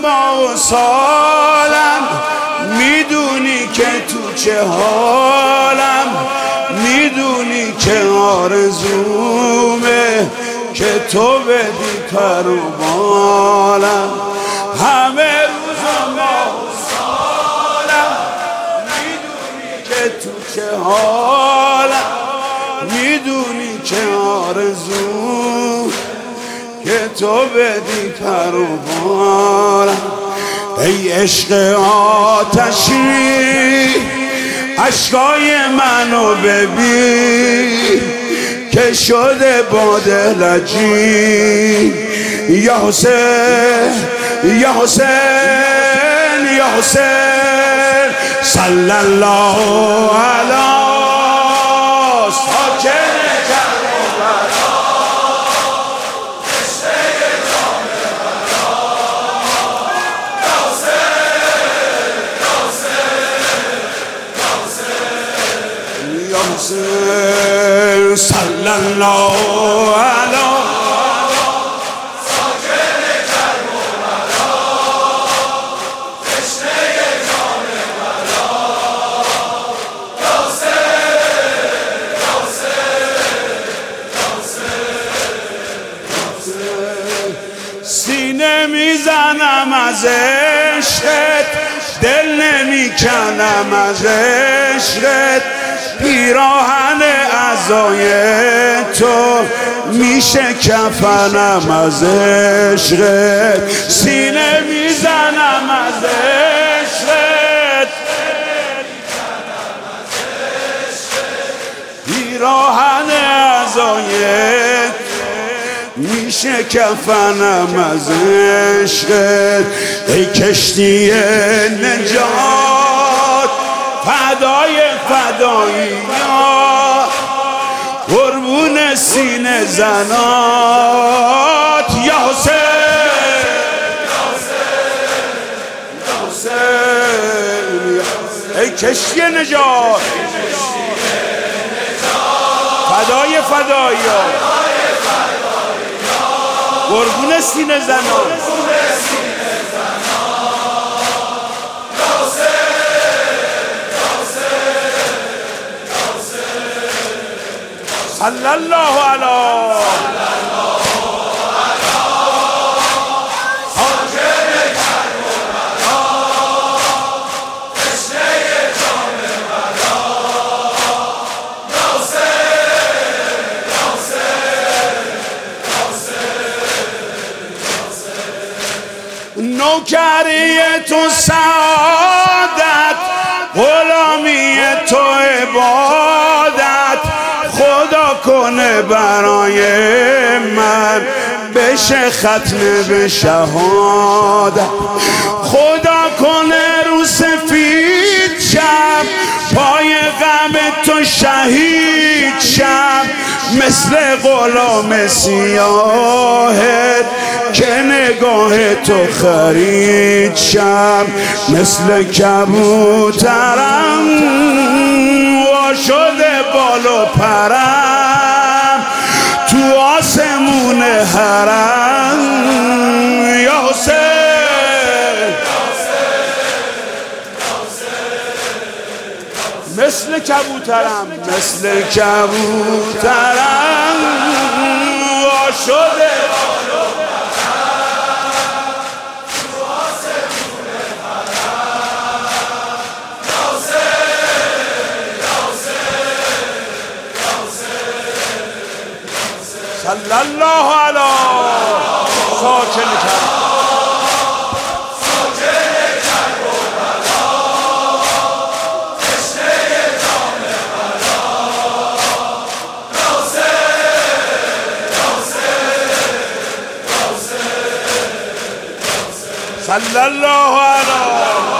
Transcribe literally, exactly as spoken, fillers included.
ماه و سالم، میدونی که تو چه حالم، میدونی که آرزومه که تو بدی پر و بالم. همه روز و ماه و سالم، میدونی که تو چه حالم، میدونی که آرزو که تو بدی پر و بالم. ای عشق آتشی عشقای منو ببین که شده باد لجی. یا حسین یا حسین یا حسین صلی الله علی ساکن کربلا، رشته جام بلا. یا حسین یا حسین یا حسین صلی الله علی ساکن کربلا، رشته جام بلا. یا حسین یا حسین. سینه میزنم از عشقت، دل نمیکنم از عشقت، پیراهن عزای تو میشه کفنم از عشقت. سینه میزنم از عشقت، پیراهن عزای میشه کفنم از عشقت. ای کشتی نجات فدای فداییات، قربون سینه زنات. یا حسین یا حسین، ای کشتی نجات فدای فداییات، قربون سینه زنات. صلی الله علی ساکن کربلا، رشته جام بلا. یا حسین یا حسین. نوکری تو سعادت، غلامی تو عبادت، خدا کنه برای من بشه ختم به شهادت. خدا کنه رو سفید شب، پای غم تو شهید شب، مثل غلام سیاهت که نگاه تو خرید شب. مثل کبوترم وا شده بال و پرم تو آسمون حرم. یا حسین مثل کبوترم مثل کبوترم وا شده بال و پرم تو آسمون حرم. یا حسین یا حسین صلی الله علی ساکن کربلا، ساکن کربلا، رشته جام بلا. یا حسین یا حسین صلی الله علی